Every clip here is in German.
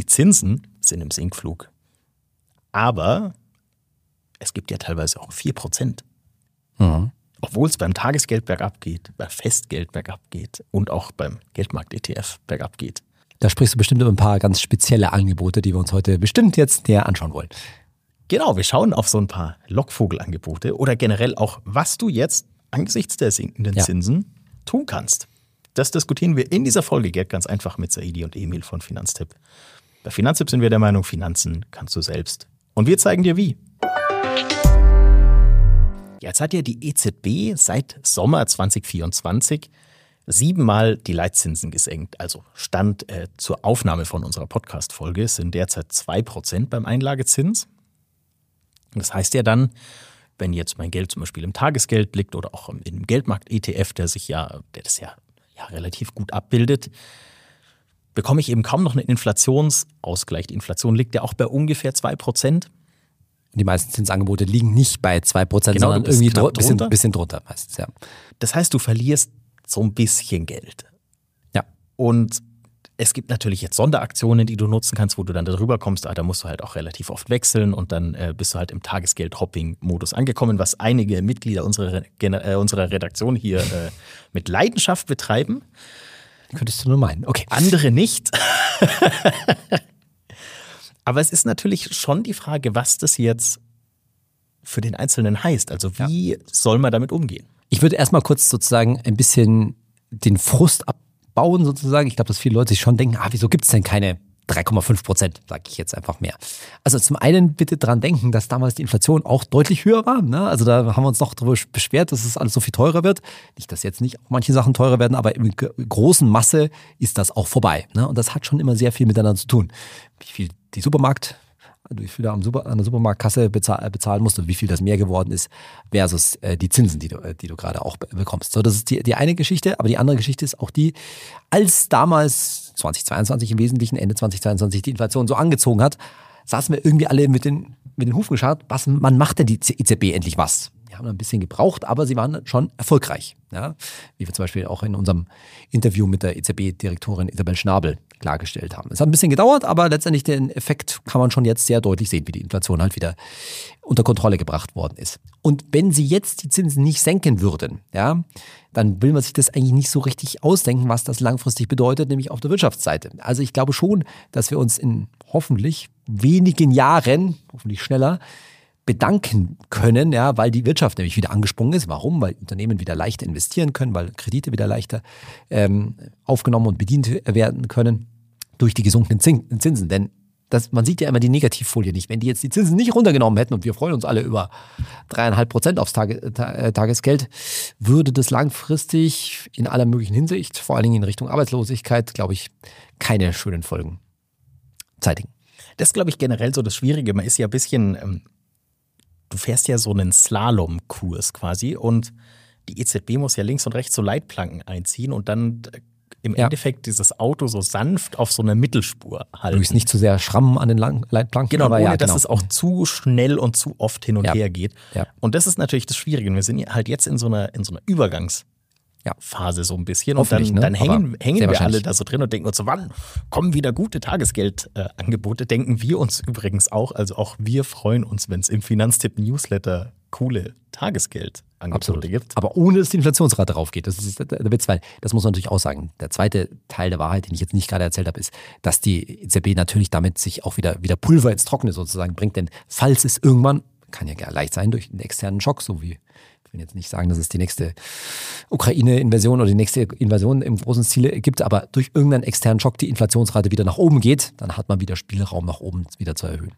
die Zinsen sind im Sinkflug. Aber es gibt ja teilweise auch 4%. Mhm. Obwohl es beim Tagesgeld bergab geht, beim Festgeld bergab geht und auch beim Geldmarkt-ETF bergab geht. Da sprichst du bestimmt über ein paar ganz spezielle Angebote, die wir uns heute bestimmt jetzt näher anschauen wollen. Genau, wir schauen auf so ein paar Lockvogelangebote oder generell auch, was du jetzt angesichts der sinkenden Zinsen tun kannst. Das diskutieren wir in dieser Folge Geld ganz einfach mit Saidi und Emil von Finanztipp. Bei Finanztipp sind wir der Meinung, Finanzen kannst du selbst. Und wir zeigen dir wie. Jetzt hat ja die EZB seit Sommer 2024 7-mal die Leitzinsen gesenkt. Also Stand zur Aufnahme von unserer Podcast-Folge sind derzeit 2% beim Einlagezins. Das heißt ja dann, wenn jetzt mein Geld zum Beispiel im Tagesgeld liegt oder auch im Geldmarkt-ETF, der das ja relativ gut abbildet, bekomme ich eben kaum noch einen Inflationsausgleich. Die Inflation liegt ja auch bei ungefähr 2%. Die meisten Zinsangebote liegen nicht bei 2%, Genau, sondern irgendwie ein bisschen drunter meistens, ja. Das heißt, du verlierst so ein bisschen Geld. Ja. Und es gibt natürlich jetzt Sonderaktionen, die du nutzen kannst, wo du dann darüber kommst. Da musst du halt auch relativ oft wechseln und dann bist du halt im Tagesgeld-Hopping-Modus angekommen, was einige Mitglieder unserer Redaktion hier mit Leidenschaft betreiben. Könntest du nur meinen. Okay. Andere nicht. Aber es ist natürlich schon die Frage, was das jetzt für den Einzelnen heißt. Also wie soll man damit umgehen? Ich würde erstmal kurz sozusagen ein bisschen den Frust abbauen sozusagen. Ich glaube, dass viele Leute sich schon denken, wieso gibt es denn keine 3,5%, sage ich jetzt einfach mehr. Also zum einen bitte dran denken, dass damals die Inflation auch deutlich höher war. Ne? Also da haben wir uns noch darüber beschwert, dass es alles so viel teurer wird. Nicht, dass jetzt nicht auch manche Sachen teurer werden, aber in großen Masse ist das auch vorbei. Ne? Und das hat schon immer sehr viel miteinander zu tun. Wie viel wie viel du an der Supermarktkasse bezahlen musst und wie viel das mehr geworden ist versus die Zinsen, die du gerade auch bekommst. So, das ist die eine Geschichte, aber die andere Geschichte ist auch die, als damals 2022 im Wesentlichen, Ende 2022 die Inflation so angezogen hat, saßen wir irgendwie alle mit den Hufen geschart, wann macht denn die EZB endlich was? Die haben ein bisschen gebraucht, aber sie waren schon erfolgreich. Ja? Wie wir zum Beispiel auch in unserem Interview mit der EZB-Direktorin Isabel Schnabel klargestellt haben. Es hat ein bisschen gedauert, aber letztendlich den Effekt kann man schon jetzt sehr deutlich sehen, wie die Inflation halt wieder unter Kontrolle gebracht worden ist. Und wenn sie jetzt die Zinsen nicht senken würden, ja, dann will man sich das eigentlich nicht so richtig ausdenken, was das langfristig bedeutet, nämlich auf der Wirtschaftsseite. Also ich glaube schon, dass wir uns in hoffentlich wenigen Jahren, hoffentlich schneller, bedanken können, ja, weil die Wirtschaft nämlich wieder angesprungen ist. Warum? Weil Unternehmen wieder leichter investieren können, weil Kredite wieder leichter aufgenommen und bedient werden können durch die gesunkenen Zinsen. Denn man sieht ja immer die Negativfolie nicht. Wenn die jetzt die Zinsen nicht runtergenommen hätten und wir freuen uns alle über 3,5% aufs Tagesgeld, würde das langfristig in aller möglichen Hinsicht, vor allen Dingen in Richtung Arbeitslosigkeit, glaube ich, keine schönen Folgen zeitigen. Das ist, glaube ich, generell so das Schwierige. Man ist ja ein bisschen, du fährst ja so einen Slalomkurs quasi und die EZB muss ja links und rechts so Leitplanken einziehen und dann im Endeffekt dieses Auto so sanft auf so einer Mittelspur halten. Durch nicht zu sehr schrammen an den Leitplanken. Genau, aber ohne dass es auch zu schnell und zu oft hin und her geht. Ja. Und das ist natürlich das Schwierige. Wir sind halt jetzt in so einer Übergangsphase so ein bisschen. Und dann hängen wir alle da so drin und denken uns so, wann kommen wieder gute Tagesgeldangebote? Denken wir uns übrigens auch. Also auch wir freuen uns, wenn es im Finanztipp-Newsletter coole Tagesgeldangebote gibt. Aber ohne dass die Inflationsrate raufgeht. Das ist der Witz, weil das muss man natürlich auch sagen. Der zweite Teil der Wahrheit, den ich jetzt nicht gerade erzählt habe, ist, dass die EZB natürlich damit sich auch wieder Pulver ins Trockene sozusagen bringt. Denn falls es irgendwann, kann ja leicht sein, durch einen externen Schock, so wie, ich will jetzt nicht sagen, dass es die nächste Ukraine-Invasion oder die nächste Invasion im großen Stile gibt, aber durch irgendeinen externen Schock die Inflationsrate wieder nach oben geht, dann hat man wieder Spielraum nach oben wieder zu erhöhen.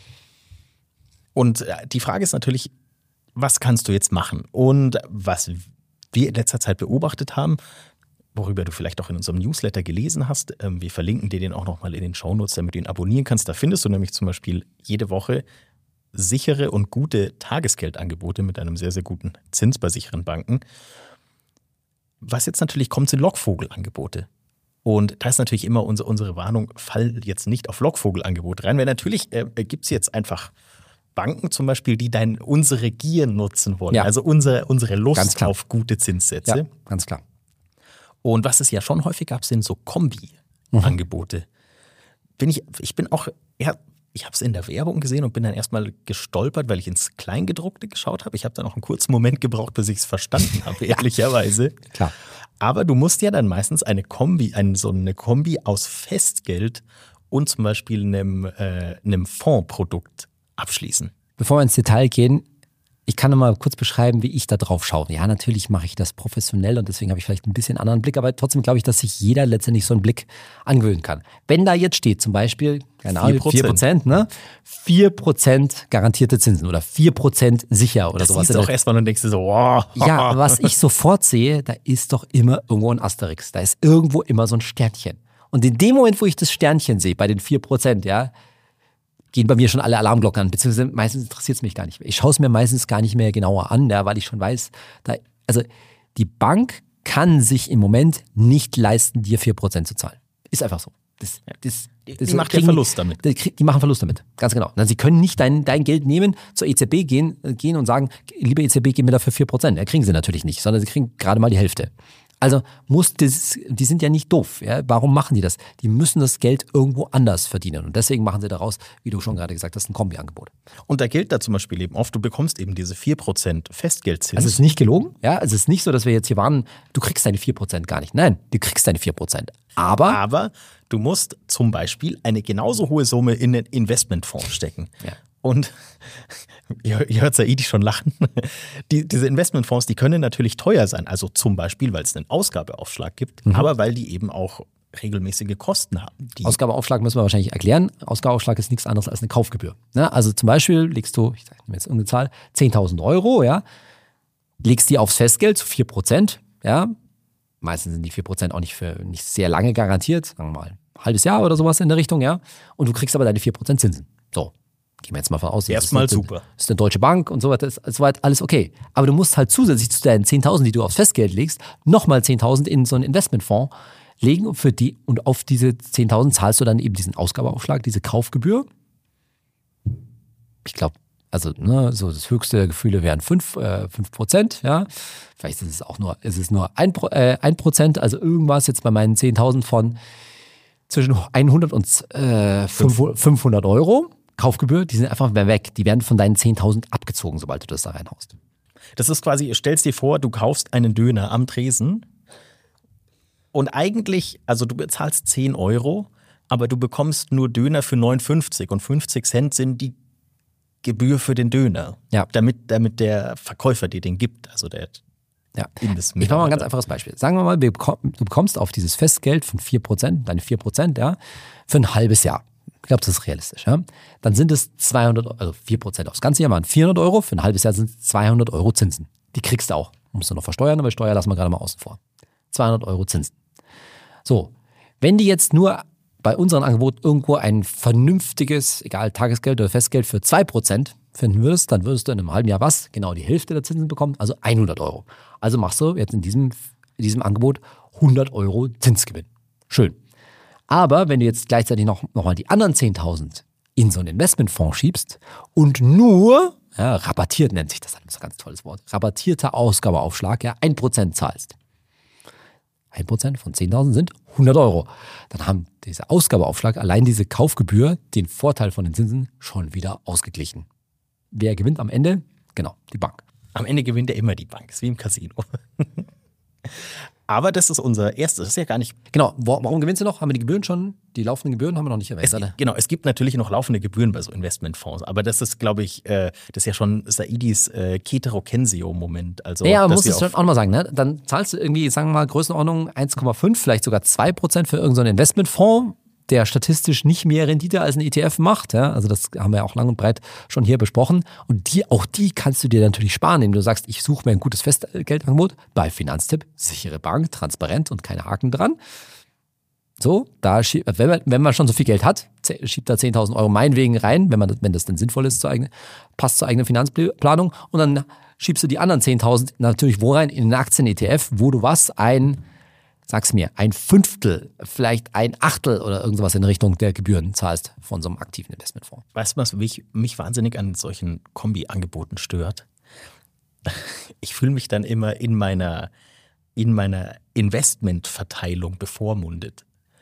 Und die Frage ist natürlich, was kannst du jetzt machen? Und was wir in letzter Zeit beobachtet haben, worüber du vielleicht auch in unserem Newsletter gelesen hast, wir verlinken dir den auch nochmal in den Shownotes, damit du ihn abonnieren kannst. Da findest du nämlich zum Beispiel jede Woche sichere und gute Tagesgeldangebote mit einem sehr, sehr guten Zins bei sicheren Banken. Was jetzt natürlich kommt, sind Lockvogelangebote. Und da ist natürlich immer unsere Warnung, fall jetzt nicht auf Lockvogelangebote rein, weil natürlich gibt es jetzt einfach Banken zum Beispiel, die unsere Gier nutzen wollen, also unsere Lust auf gute Zinssätze. Ja, ganz klar. Und was es ja schon häufig gab, sind so Kombi-Angebote. ich bin auch, ja, ich habe es in der Werbung gesehen und bin dann erstmal gestolpert, weil ich ins Kleingedruckte geschaut habe. Ich habe dann auch einen kurzen Moment gebraucht, bis ich es verstanden habe, ehrlicherweise. Klar. Aber du musst ja dann meistens eine Kombi aus Festgeld und zum Beispiel einem Fondsprodukt abschließen. Bevor wir ins Detail gehen, ich kann noch mal kurz beschreiben, wie ich da drauf schaue. Ja, natürlich mache ich das professionell und deswegen habe ich vielleicht ein bisschen anderen Blick, aber trotzdem glaube ich, dass sich jeder letztendlich so einen Blick angewöhnen kann. Wenn da jetzt steht, zum Beispiel, keine Ahnung, 4%, ne? 4% garantierte Zinsen oder 4% sicher oder das sowas. Das siehst du auch erstmal und denkst du so, wow. Ja, was ich sofort sehe, da ist doch immer irgendwo ein Asterix. Da ist irgendwo immer so ein Sternchen. Und in dem Moment, wo ich das Sternchen sehe, bei den 4%, ja, gehen bei mir schon alle Alarmglocken an, beziehungsweise meistens interessiert es mich gar nicht mehr. Ich schaue es mir meistens gar nicht mehr genauer an, ja, weil ich schon weiß, also die Bank kann sich im Moment nicht leisten, dir 4% zu zahlen. Ist einfach so. Die macht ja Verlust damit. Die machen Verlust damit, ganz genau. Sie können nicht dein Geld nehmen, zur EZB gehen und sagen, liebe EZB, gib mir dafür 4%. Ja, kriegen sie natürlich nicht, sondern sie kriegen gerade mal die Hälfte. Also die sind ja nicht doof. Ja? Warum machen die das? Die müssen das Geld irgendwo anders verdienen. Und deswegen machen sie daraus, wie du schon gerade gesagt hast, ein Kombi-Angebot. Und da gilt da zum Beispiel eben oft, du bekommst eben diese 4% Festgeldzins. Also es ist nicht gelogen. Ja? Also es ist nicht so, dass wir jetzt hier warnen, du kriegst deine 4% gar nicht. Nein, du kriegst deine 4%. Aber du musst zum Beispiel eine genauso hohe Summe in einen Investmentfonds stecken. Ja. Und ihr hört Saidi schon lachen. Diese Investmentfonds, die können natürlich teuer sein. Also zum Beispiel, weil es einen Ausgabeaufschlag gibt, aber weil die eben auch regelmäßige Kosten haben. Ausgabeaufschlag müssen wir wahrscheinlich erklären. Ausgabeaufschlag ist nichts anderes als eine Kaufgebühr. Ja, also zum Beispiel legst du, ich nehme jetzt irgendeine Zahl, 10.000 Euro, ja, legst die aufs Festgeld zu 4%, ja. Meistens sind die 4% auch nicht sehr lange garantiert, sagen wir mal ein halbes Jahr oder sowas in der Richtung, ja. Und du kriegst aber deine 4% Zinsen. So. Gehen wir jetzt mal von aus. Erstmal super. Das ist eine Deutsche Bank und so weiter, ist soweit alles okay. Aber du musst halt zusätzlich zu deinen 10.000, die du aufs Festgeld legst, nochmal 10.000 in so einen Investmentfonds legen und auf diese 10.000 zahlst du dann eben diesen Ausgabeaufschlag, diese Kaufgebühr. Ich glaube, also so das höchste der Gefühle wären 5%, ja. Vielleicht ist es nur 1%, also irgendwas jetzt bei meinen 10.000 von zwischen 100 und 500 Euro. Kaufgebühr, die sind einfach mehr weg. Die werden von deinen 10.000 abgezogen, sobald du das da reinhaust. Das ist quasi, stellst dir vor, du kaufst einen Döner am Tresen und eigentlich, also du bezahlst 10 Euro, aber du bekommst nur Döner für 59 und 50 Cent sind die Gebühr für den Döner, ja. damit der Verkäufer dir den gibt, also der Ich mache mal ein ganz einfaches Beispiel. Sagen wir mal, du bekommst auf dieses Festgeld von 4%, deine 4%, ja, für ein halbes Jahr. Ich glaube, das ist realistisch. Ja? Dann sind es 200, also 4% aufs ganze Jahr waren 400 Euro, für ein halbes Jahr sind es 200 Euro Zinsen. Die kriegst du auch. Musst du noch versteuern, aber Steuer lassen wir gerade mal außen vor. 200 Euro Zinsen. So, wenn die jetzt nur bei unserem Angebot irgendwo ein vernünftiges, egal Tagesgeld oder Festgeld für 2% finden würdest, dann würdest du in einem halben Jahr was? Genau die Hälfte der Zinsen bekommen, also 100 Euro. Also machst du jetzt in diesem Angebot 100 Euro Zinsgewinn. Schön. Aber wenn du jetzt gleichzeitig noch mal die anderen 10.000 in so einen Investmentfonds schiebst und nur, ja, rabattiert nennt sich das, das ist ein ganz tolles Wort, rabattierter Ausgabeaufschlag, ja, 1% zahlst. 1% von 10.000 sind 100 Euro. Dann haben dieser Ausgabeaufschlag, allein diese Kaufgebühr, den Vorteil von den Zinsen schon wieder ausgeglichen. Wer gewinnt am Ende? Genau, die Bank. Am Ende gewinnt ja immer die Bank, ist wie im Casino. Aber das ist unser erstes, das ist ja gar nicht... Genau, warum gewinnst du noch? Haben wir die Gebühren schon? Die laufenden Gebühren haben wir noch nicht erwähnt, oder? Genau, es gibt natürlich noch laufende Gebühren bei so Investmentfonds, aber das ist, glaube ich, das ist ja schon Saidis Ketero-Kensio-Moment. Also, ja, man muss es schon auch mal sagen, ne? Dann zahlst du irgendwie, sagen wir mal, Größenordnung 1,5, vielleicht sogar 2% für irgendeinen Investmentfonds, der statistisch nicht mehr Rendite als ein ETF macht. Ja? Also das haben wir ja auch lang und breit schon hier besprochen. Und auch die kannst du dir natürlich sparen, indem du sagst, ich suche mir ein gutes Festgeldangebot bei Finanztipp, sichere Bank, transparent und keine Haken dran. So, wenn man schon so viel Geld hat, schiebt da 10.000 Euro meinetwegen rein, wenn das denn sinnvoll ist, passt zur eigenen Finanzplanung. Und dann schiebst du die anderen 10.000 natürlich wo rein? In einen Aktien-ETF, wo du sag's mir, ein Fünftel, vielleicht ein Achtel oder irgendwas in Richtung der Gebühren zahlst von so einem aktiven Investmentfonds. Weißt du, was mich wahnsinnig an solchen Kombi-Angeboten stört? Ich fühle mich dann immer in meiner Investmentverteilung bevormundet.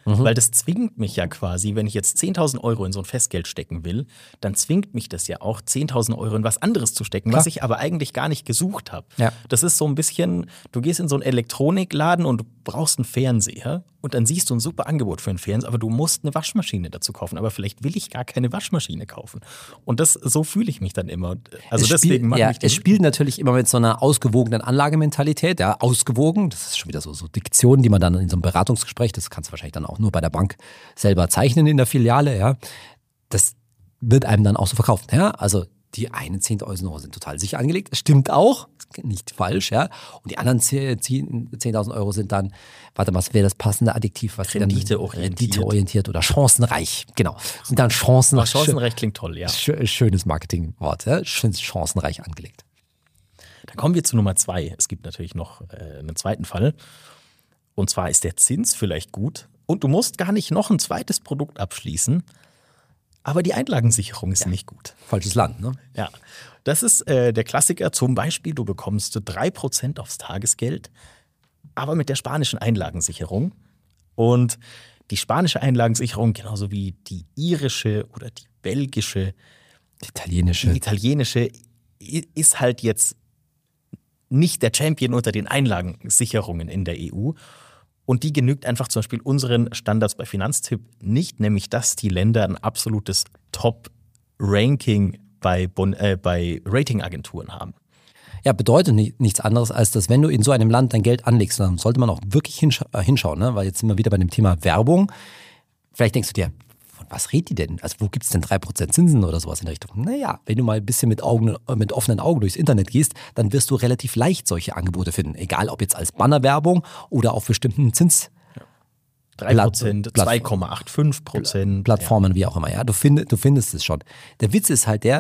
Weil das zwingt mich ja quasi, wenn ich jetzt 10.000 Euro in so ein Festgeld stecken will, dann zwingt mich das ja auch, 10.000 Euro in was anderes zu stecken, was ich aber eigentlich gar nicht gesucht habe. Ja. Das ist so ein bisschen, du gehst in so einen Elektronikladen und du brauchst einen Fernseher und dann siehst du ein super Angebot für einen Fernseher, aber du musst eine Waschmaschine dazu kaufen. Aber vielleicht will ich gar keine Waschmaschine kaufen. Und so fühle ich mich dann immer. Also deswegen mag ich es spielt natürlich immer mit so einer ausgewogenen Anlagementalität, ja, ausgewogen, das ist schon wieder so Diktionen, die man dann in so einem Beratungsgespräch, das kannst du wahrscheinlich dann auch nur bei der Bank selber zeichnen in der Filiale, ja. Das wird einem dann auch so verkauft, ja. Also die einen 10.000 Euro sind total sicher angelegt, das stimmt auch, nicht falsch, ja. Und die anderen 10.000 Euro sind dann, warte mal, was wäre das passende Adjektiv? Was Renditeorientiert oder chancenreich, genau. Sind dann chancenreich. Chancenreich klingt toll, ja. Schönes Marketingwort, ja. Chancenreich angelegt. Dann kommen wir zu Nummer 2. Es gibt natürlich noch einen zweiten Fall. Und zwar ist der Zins vielleicht gut und du musst gar nicht noch ein zweites Produkt abschließen, aber die Einlagensicherung ist nicht gut. Falsches Land, ne? Ja, das ist der Klassiker. Zum Beispiel, du bekommst 3% aufs Tagesgeld, aber mit der spanischen Einlagensicherung. Und die spanische Einlagensicherung, genauso wie die irische oder die belgische, die italienische, ist halt jetzt nicht der Champion unter den Einlagensicherungen in der EU. Und die genügt einfach zum Beispiel unseren Standards bei Finanztipp nicht, nämlich dass die Länder ein absolutes Top-Ranking bei Ratingagenturen haben. Ja, bedeutet nichts anderes, als dass wenn du in so einem Land dein Geld anlegst, dann sollte man auch wirklich hinschauen, ne? Weil jetzt sind wir wieder bei dem Thema Werbung. Vielleicht denkst du dir, von was redet die denn? Also wo gibt es denn 3% Zinsen oder sowas in der Richtung? Naja, wenn du mal ein bisschen mit offenen Augen durchs Internet gehst, dann wirst du relativ leicht solche Angebote finden. Egal, ob jetzt als Bannerwerbung oder auf bestimmten Zins. 3%, 2,85%. Plattformen, wie auch immer. Ja, du findest es schon. Der Witz ist halt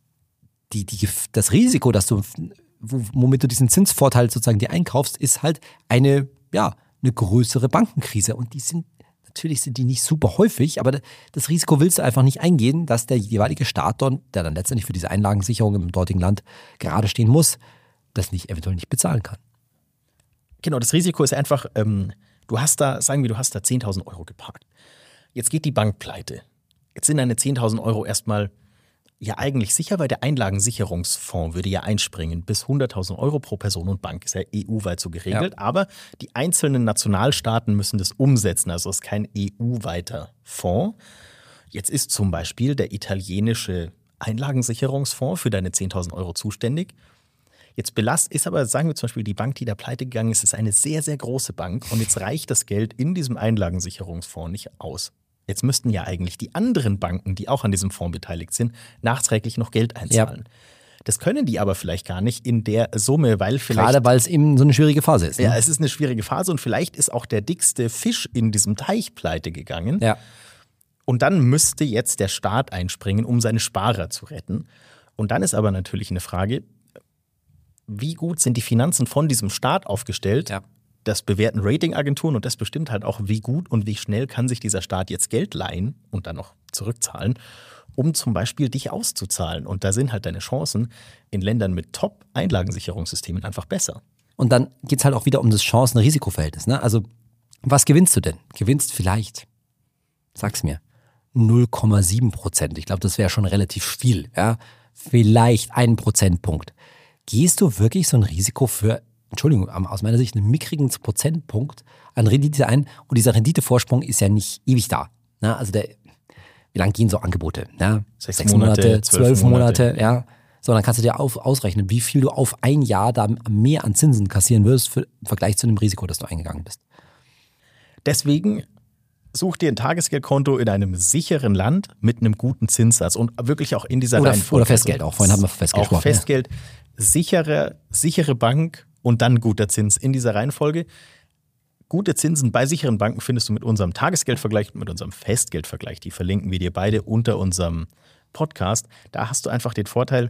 das Risiko, dass du, womit du diesen Zinsvorteil sozusagen dir einkaufst, ist halt eine größere Bankenkrise. Und natürlich sind die nicht super häufig, aber das Risiko willst du einfach nicht eingehen, dass der jeweilige Staat, der dann letztendlich für diese Einlagensicherung im dortigen Land gerade stehen muss, das eventuell nicht bezahlen kann. Genau, das Risiko ist einfach, du hast da 10.000 Euro geparkt. Jetzt geht die Bank pleite. Jetzt sind deine 10.000 Euro erstmal ja eigentlich sicher, weil der Einlagensicherungsfonds würde ja einspringen. Bis 100.000 Euro pro Person und Bank ist ja EU-weit so geregelt. Ja. Aber die einzelnen Nationalstaaten müssen das umsetzen. Also es ist kein EU-weiter Fonds. Jetzt ist zum Beispiel der italienische Einlagensicherungsfonds für deine 10.000 Euro zuständig. Jetzt ist aber, sagen wir zum Beispiel, die Bank, die da pleite gegangen ist eine sehr, sehr große Bank. Und jetzt reicht das Geld in diesem Einlagensicherungsfonds nicht aus. Jetzt müssten ja eigentlich die anderen Banken, die auch an diesem Fonds beteiligt sind, nachträglich noch Geld einzahlen. Ja. Das können die aber vielleicht gar nicht in der Summe, weil vielleicht… Gerade weil es eben so eine schwierige Phase ist. Ne? Ja, es ist eine schwierige Phase und vielleicht ist auch der dickste Fisch in diesem Teich pleite gegangen. Ja. Und dann müsste jetzt der Staat einspringen, um seine Sparer zu retten. Und dann ist aber natürlich eine Frage, wie gut sind die Finanzen von diesem Staat aufgestellt? Ja. Das bewerten Ratingagenturen und das bestimmt halt auch, wie gut und wie schnell kann sich dieser Staat jetzt Geld leihen und dann noch zurückzahlen, um zum Beispiel dich auszuzahlen. Und da sind halt deine Chancen in Ländern mit Top-Einlagensicherungssystemen einfach besser. Und dann geht es halt auch wieder um das Chancen-Risiko-Verhältnis. Ne? Also was gewinnst du denn? Gewinnst vielleicht, sag's mir, 0,7%. Ich glaube, das wäre schon relativ viel. Ja? Vielleicht 1 Prozentpunkt. Gehst du wirklich so ein Risiko für, Entschuldigung, aus meiner Sicht einen mickrigen Prozentpunkt an Rendite ein? Und dieser Renditevorsprung ist ja nicht ewig da. Na, also wie lang gehen so Angebote? Ja? 6 Monate, 12 Monate. Ja. So, dann kannst du dir ausrechnen, wie viel du auf ein Jahr da mehr an Zinsen kassieren wirst im Vergleich zu dem Risiko, das du eingegangen bist. Deswegen such dir ein Tagesgeldkonto in einem sicheren Land mit einem guten Zinssatz und wirklich auch in dieser Reihenfolge. Oder Festgeld, auch vorhin haben wir Festgeld gesprochen. Auch Festgeld, sichere Bank und dann guter Zins in dieser Reihenfolge. Gute Zinsen bei sicheren Banken findest du mit unserem Tagesgeldvergleich, mit unserem Festgeldvergleich. Die verlinken wir dir beide unter unserem Podcast. Da hast du einfach den Vorteil,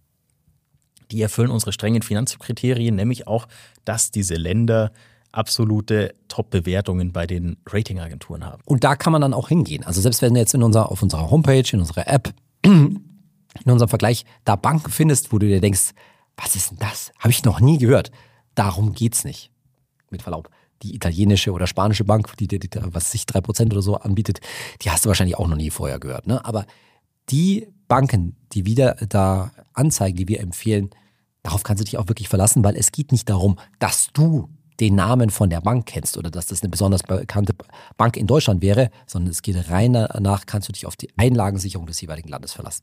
die erfüllen unsere strengen Finanzkriterien, nämlich auch, dass diese Länder absolute Top-Bewertungen bei den Ratingagenturen haben. Und da kann man dann auch hingehen. Also selbst wenn du jetzt auf unserer Homepage, in unserer App, in unserem Vergleich da Banken findest, wo du dir denkst, was ist denn das? Habe ich noch nie gehört. Darum geht's nicht. Mit Verlaub. die italienische oder spanische Bank, die dir, was sich 3% oder so anbietet, die hast du wahrscheinlich auch noch nie vorher gehört. Ne? Aber die Banken, die wieder da anzeigen, die wir empfehlen, darauf kannst du dich auch wirklich verlassen, weil es geht nicht darum, dass du den Namen von der Bank kennst oder dass das eine besonders bekannte Bank in Deutschland wäre, sondern es geht rein danach, kannst du dich auf die Einlagensicherung des jeweiligen Landes verlassen.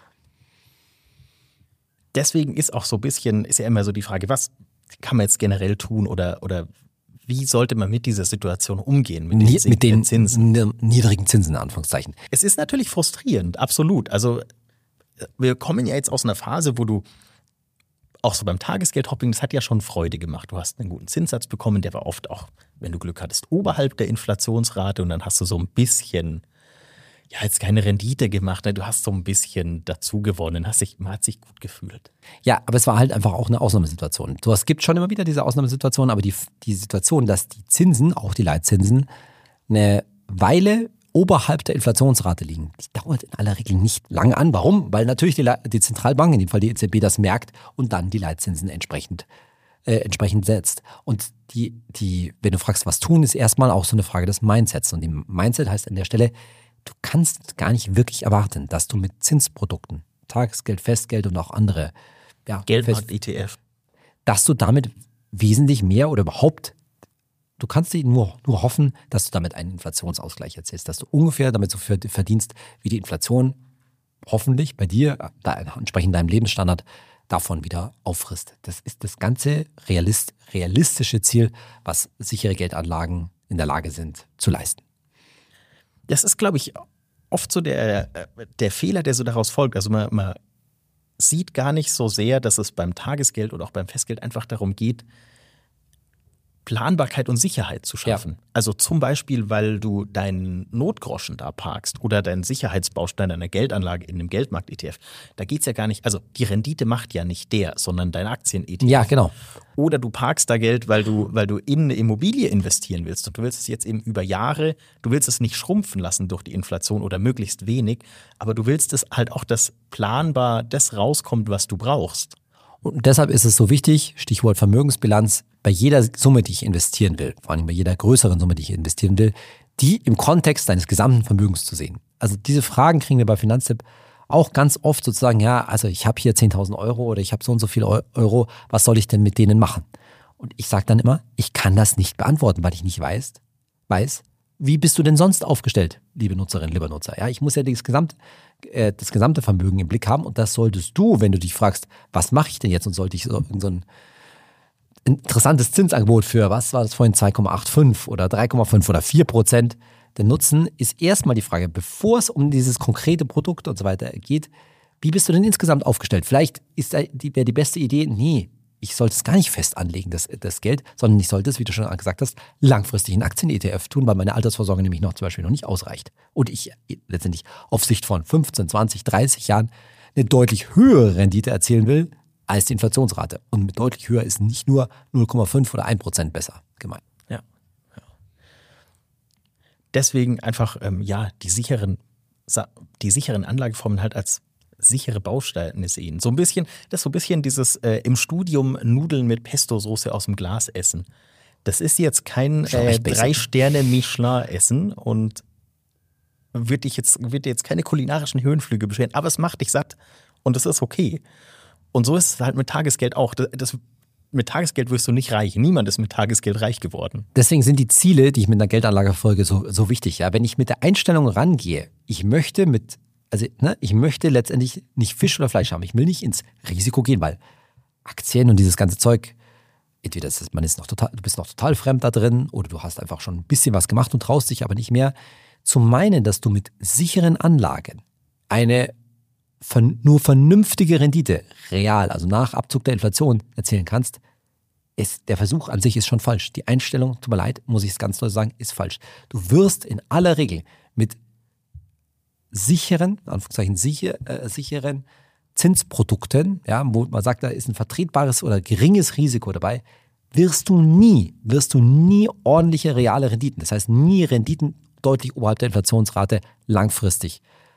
Deswegen ist auch so ein bisschen, ist ja immer so die Frage, was kann man jetzt generell tun oder wie sollte man mit dieser Situation umgehen, mit den Zinsen? Niedrigen Zinsen, in Anführungszeichen. Es ist natürlich frustrierend, absolut. Also wir kommen ja jetzt aus einer Phase, wo du auch so beim Tagesgeldhopping, das hat ja schon Freude gemacht. Du hast einen guten Zinssatz bekommen, der war oft auch, wenn du Glück hattest, oberhalb der Inflationsrate und dann hast du so ein bisschen, ja, jetzt keine Rendite gemacht, ne? Du hast so ein bisschen dazu gewonnen, man hat sich gut gefühlt. Ja, aber es war halt einfach auch eine Ausnahmesituation. Es gibt schon immer wieder diese Ausnahmesituation, aber die Situation, dass die Zinsen, auch die Leitzinsen, eine Weile oberhalb der Inflationsrate liegen, die dauert in aller Regel nicht lange an. Warum? Weil natürlich die Zentralbank, in dem Fall die EZB, das merkt und dann die Leitzinsen entsprechend setzt. Und wenn du fragst, was tun, ist erstmal auch so eine Frage des Mindsets. Und die Mindset heißt an der Stelle, du kannst gar nicht wirklich erwarten, dass du mit Zinsprodukten, Tagesgeld, Festgeld und auch andere, Geldmarkt-ETF, dass du damit wesentlich mehr oder überhaupt, du kannst dir nur hoffen, dass du damit einen Inflationsausgleich erzielst, dass du ungefähr damit so verdienst, wie die Inflation hoffentlich bei dir, entsprechend deinem Lebensstandard, davon wieder auffrisst. Das ist das ganze realistische Ziel, was sichere Geldanlagen in der Lage sind zu leisten. Das ist, glaube ich, oft so der Fehler, der so daraus folgt. Also man sieht gar nicht so sehr, dass es beim Tagesgeld oder auch beim Festgeld einfach darum geht, Planbarkeit und Sicherheit zu schaffen. Ja. Also zum Beispiel, weil du deinen Notgroschen da parkst oder deinen Sicherheitsbaustein einer Geldanlage in einem Geldmarkt-ETF. Da geht es ja gar nicht, also die Rendite macht ja nicht sondern dein Aktien-ETF. Ja, genau. Oder du parkst da Geld, weil du in eine Immobilie investieren willst und du willst es jetzt eben über Jahre, du willst es nicht schrumpfen lassen durch die Inflation oder möglichst wenig, aber du willst es halt auch, dass planbar das rauskommt, was du brauchst. Und deshalb ist es so wichtig, Stichwort Vermögensbilanz, bei jeder Summe, die ich investieren will, vor allem bei jeder größeren Summe, die ich investieren will, die im Kontext deines gesamten Vermögens zu sehen. Also diese Fragen kriegen wir bei Finanztipp auch ganz oft sozusagen, ja, also ich habe hier 10.000 Euro oder ich habe so und so viel Euro, was soll ich denn mit denen machen? Und ich sage dann immer, ich kann das nicht beantworten, weil ich nicht weiß, wie bist du denn sonst aufgestellt, liebe Nutzerin, lieber Nutzer? Ja, ich muss ja das gesamte Vermögen im Blick haben und das solltest du, wenn du dich fragst, was mache ich denn jetzt und sollte ich so ein interessantes Zinsangebot für, was war das vorhin, 2,85 oder 3,5 oder 4% denn nutzen, ist erstmal die Frage, bevor es um dieses konkrete Produkt und so weiter geht, wie bist du denn insgesamt aufgestellt? Vielleicht wäre die beste Idee, nee, ich sollte es gar nicht fest anlegen, das Geld, sondern ich sollte es, wie du schon gesagt hast, langfristig in Aktien-ETF tun, weil meine Altersvorsorge nämlich noch zum Beispiel noch nicht ausreicht. Und ich letztendlich auf Sicht von 15, 20, 30 Jahren eine deutlich höhere Rendite erzielen will, als die Inflationsrate. Und mit deutlich höher ist nicht nur 0,5 oder 1% besser gemeint. Ja. Deswegen einfach, die sicheren Anlageformen halt als sichere Bausteine sehen. Das ist so ein bisschen dieses im Studium Nudeln mit Pesto-Soße aus dem Glas essen. Das ist jetzt kein 3-Sterne-Michelin-Essen und wird dir jetzt keine kulinarischen Höhenflüge bescheren, aber es macht dich satt und das ist okay. Und so ist es halt mit Tagesgeld auch. Mit Tagesgeld wirst du nicht reich. Niemand ist mit Tagesgeld reich geworden. Deswegen sind die Ziele, die ich mit einer Geldanlage verfolge, so wichtig. Ja? Wenn ich mit der Einstellung rangehe, ich möchte letztendlich nicht Fisch oder Fleisch haben. Ich will nicht ins Risiko gehen, weil Aktien und dieses ganze Zeug, entweder du bist noch total fremd da drin oder du hast einfach schon ein bisschen was gemacht und traust dich aber nicht mehr. Zu meinen, dass du mit sicheren Anlagen eine nur vernünftige Rendite, real, also nach Abzug der Inflation erzielen kannst, der Versuch an sich ist schon falsch. Die Einstellung, tut mir leid, muss ich es ganz deutlich sagen, ist falsch. Du wirst in aller Regel mit sicheren Zinsprodukten, ja, wo man sagt, da ist ein vertretbares oder geringes Risiko dabei, wirst du nie ordentliche reale Renditen, das heißt nie Renditen deutlich oberhalb der Inflationsrate langfristig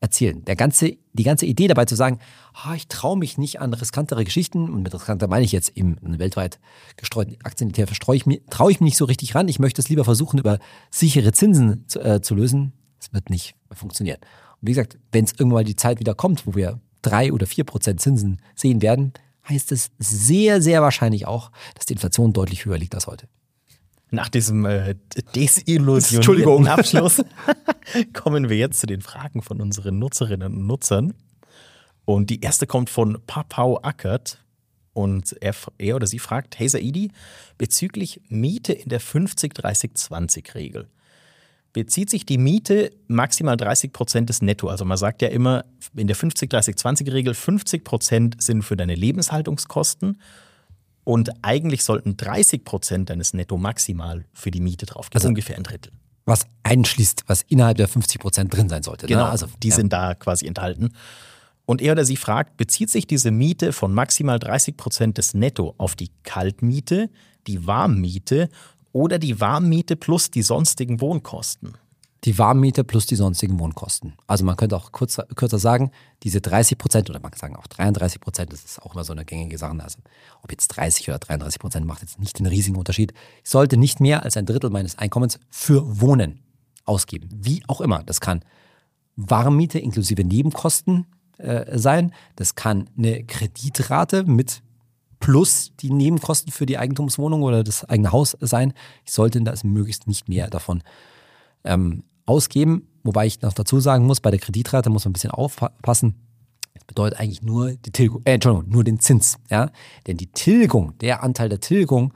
erzielen. Die ganze Idee dabei zu sagen, ich traue mich nicht an riskantere Geschichten, und mit riskanter meine ich jetzt eben einen weltweit gestreuten Aktien-ETF, traue ich mich nicht so richtig ran. Ich möchte es lieber versuchen, über sichere Zinsen zu lösen. Das wird nicht funktionieren. Und wie gesagt, wenn es irgendwann mal die Zeit wieder kommt, wo wir 3 oder 4% Zinsen sehen werden, heißt es sehr, sehr wahrscheinlich auch, dass die Inflation deutlich höher liegt als heute. Nach diesem desillusionierten Abschluss kommen wir jetzt zu den Fragen von unseren Nutzerinnen und Nutzern. Und die erste kommt von Papau Ackert. Und er oder sie fragt, hey Saidi, bezüglich Miete in der 50-30-20-Regel. Bezieht sich die Miete maximal 30% des Netto? Also man sagt ja immer, in der 50-30-20-Regel 50% sind für deine Lebenshaltungskosten. Und eigentlich sollten 30% deines Netto maximal für die Miete draufgehen, also ungefähr ein Drittel. Was einschließt, was innerhalb der 50% drin sein sollte. Genau, ne? Also die sind da quasi enthalten. Und er oder sie fragt, bezieht sich diese Miete von maximal 30% des Netto auf die Kaltmiete, die Warmmiete oder die Warmmiete plus die sonstigen Wohnkosten? Die Warmmiete plus die sonstigen Wohnkosten. Also man könnte auch kürzer sagen, diese 30% oder man kann sagen auch 33%, das ist auch immer so eine gängige Sache. Also ob jetzt 30 oder 33% macht jetzt nicht den riesigen Unterschied. Ich sollte nicht mehr als ein Drittel meines Einkommens für Wohnen ausgeben. Wie auch immer. Das kann Warmmiete inklusive Nebenkosten sein. Das kann eine Kreditrate mit plus die Nebenkosten für die Eigentumswohnung oder das eigene Haus sein. Ich sollte das möglichst nicht mehr davon ausgeben, wobei ich noch dazu sagen muss, bei der Kreditrate muss man ein bisschen aufpassen. Das bedeutet eigentlich nur die Tilgung, nur den Zins, ja, denn die Tilgung, der Anteil der Tilgung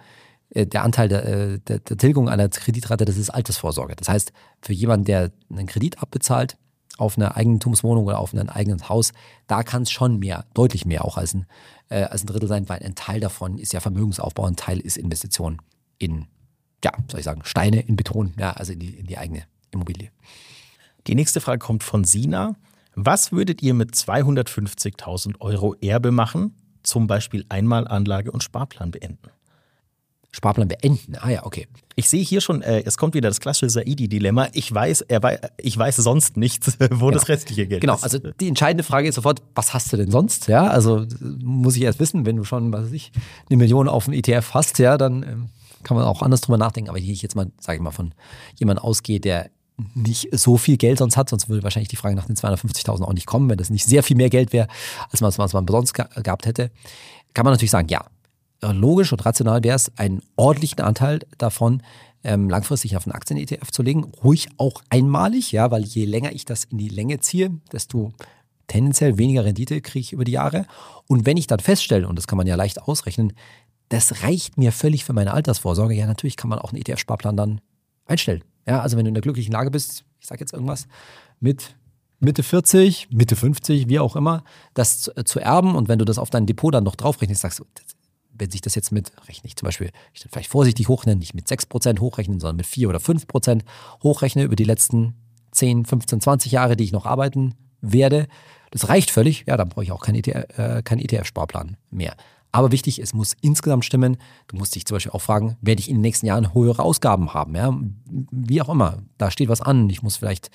einer Kreditrate, das ist Altersvorsorge. Das heißt, für jemanden, der einen Kredit abbezahlt auf eine Eigentumswohnung oder auf ein eigenes Haus, da kann es schon mehr, deutlich mehr auch als ein Drittel sein, weil ein Teil davon ist ja Vermögensaufbau, ein Teil ist Investition in, Steine, in Beton, ja, also in die eigene Immobilie. Die nächste Frage kommt von Sina. Was würdet ihr mit 250.000 Euro Erbe machen? Zum Beispiel Einmalanlage und Sparplan beenden. Sparplan beenden, okay. Ich sehe hier schon, es kommt wieder das klassische Saidi-Dilemma. Ich weiß sonst nichts, wo das restliche Geld ist. Genau, also die entscheidende Frage ist sofort, was hast du denn sonst? Ja, also muss ich erst wissen, wenn du schon, eine Million auf dem ETF hast, ja, dann kann man auch anders drüber nachdenken. Aber hier ich jetzt mal, sage ich mal, von jemandem ausgehe, der nicht so viel Geld sonst hat, sonst würde wahrscheinlich die Frage nach den 250.000 auch nicht kommen, wenn das nicht sehr viel mehr Geld wäre, als man sonst gehabt hätte. Kann man natürlich sagen, ja, logisch und rational wäre es, einen ordentlichen Anteil davon langfristig auf einen Aktien-ETF zu legen. Ruhig auch einmalig, ja, weil je länger ich das in die Länge ziehe, desto tendenziell weniger Rendite kriege ich über die Jahre. Und wenn ich dann feststelle, und das kann man ja leicht ausrechnen, das reicht mir völlig für meine Altersvorsorge, ja, natürlich kann man auch einen ETF-Sparplan dann einstellen. Ja, also wenn du in der glücklichen Lage bist, ich sage jetzt irgendwas, mit Mitte 40, Mitte 50, wie auch immer, das zu erben und wenn du das auf dein Depot dann noch draufrechnest, sagst du, wenn sich das jetzt rechne ich zum Beispiel, ich dann vielleicht vorsichtig hochrechnen, nicht mit 6% hochrechnen, sondern mit 4 oder 5% hochrechne über die letzten 10, 15, 20 Jahre, die ich noch arbeiten werde, das reicht völlig, ja, dann brauche ich auch keinen ETF-Sparplan mehr. Aber wichtig, es muss insgesamt stimmen. Du musst dich zum Beispiel auch fragen, werde ich in den nächsten Jahren höhere Ausgaben haben? Ja? Wie auch immer, da steht was an. Ich muss vielleicht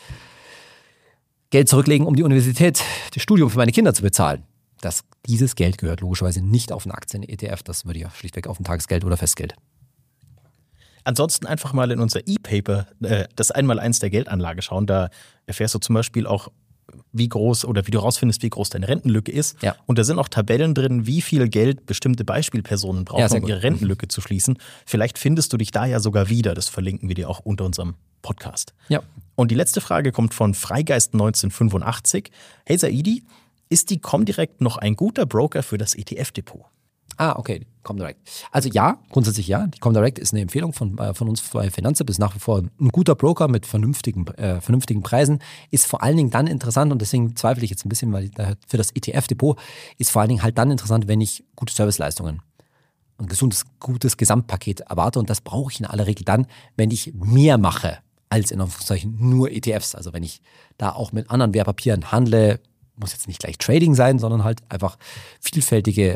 Geld zurücklegen, um die Universität, das Studium für meine Kinder zu bezahlen. Dieses Geld gehört logischerweise nicht auf einen Aktien-ETF. Das würde ja schlichtweg auf ein Tagesgeld oder Festgeld. Ansonsten einfach mal in unser E-Paper, das Einmaleins der Geldanlage schauen. Da erfährst du zum Beispiel auch, wie groß oder wie du rausfindest, wie groß deine Rentenlücke ist. Ja. Und da sind auch Tabellen drin, wie viel Geld bestimmte Beispielpersonen brauchen, um ihre Rentenlücke zu schließen. Vielleicht findest du dich da ja sogar wieder. Das verlinken wir dir auch unter unserem Podcast. Ja. Und die letzte Frage kommt von Freigeist 1985. Hey Saidi, ist die Comdirect noch ein guter Broker für das ETF-Depot? Okay, Comdirect. Also ja, grundsätzlich ja. Die Comdirect ist eine Empfehlung von uns bei Finanztipp, ist nach wie vor ein guter Broker mit vernünftigen Preisen. Ist vor allen Dingen dann interessant und deswegen zweifle ich jetzt ein bisschen, weil für das ETF-Depot ist vor allen Dingen halt dann interessant, wenn ich gute Serviceleistungen und gutes Gesamtpaket erwarte und das brauche ich in aller Regel dann, wenn ich mehr mache als in Anführungszeichen nur ETFs. Also wenn ich da auch mit anderen Wertpapieren handle, muss jetzt nicht gleich Trading sein, sondern halt einfach vielfältige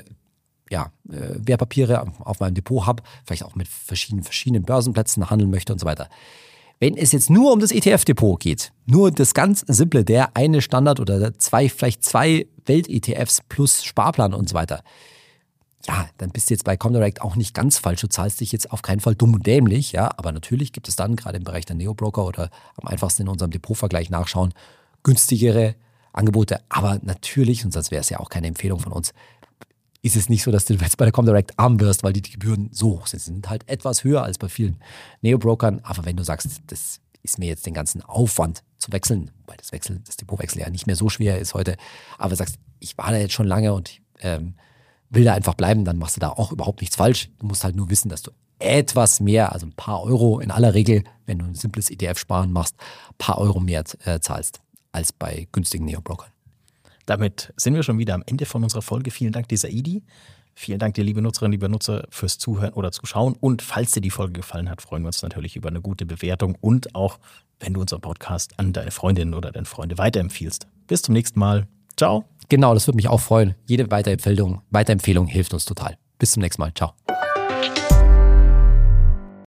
Wertpapiere auf meinem Depot habe, vielleicht auch mit verschiedenen Börsenplätzen handeln möchte und so weiter. Wenn es jetzt nur um das ETF-Depot geht, nur das ganz simple, der eine Standard oder vielleicht zwei Welt-ETFs plus Sparplan und so weiter, ja, dann bist du jetzt bei Comdirect auch nicht ganz falsch. Du zahlst dich jetzt auf keinen Fall dumm und dämlich, ja, aber natürlich gibt es dann gerade im Bereich der Neo-Broker oder am einfachsten in unserem Depotvergleich nachschauen, günstigere Angebote. Aber natürlich, und sonst wäre es ja auch keine Empfehlung von uns, ist es nicht so, dass du jetzt bei der Comdirect arm wirst, weil die Gebühren so hoch sind. Sie sind halt etwas höher als bei vielen Neo-Brokern. Aber wenn du sagst, das ist mir jetzt den ganzen Aufwand zu wechseln, weil das Depotwechsel ja nicht mehr so schwer ist heute, aber sagst, ich war da jetzt schon lange und will da einfach bleiben, dann machst du da auch überhaupt nichts falsch. Du musst halt nur wissen, dass du etwas mehr, also ein paar Euro in aller Regel, wenn du ein simples ETF-Sparen machst, ein paar Euro mehr zahlst als bei günstigen Neo-Brokern. Damit sind wir schon wieder am Ende von unserer Folge. Vielen Dank dir, Saidi. Vielen Dank dir, liebe Nutzerinnen, liebe Nutzer, fürs Zuhören oder Zuschauen. Und falls dir die Folge gefallen hat, freuen wir uns natürlich über eine gute Bewertung und auch, wenn du unseren Podcast an deine Freundinnen oder deine Freunde weiterempfiehlst. Bis zum nächsten Mal. Ciao. Genau, das würde mich auch freuen. Jede Weiterempfehlung hilft uns total. Bis zum nächsten Mal. Ciao.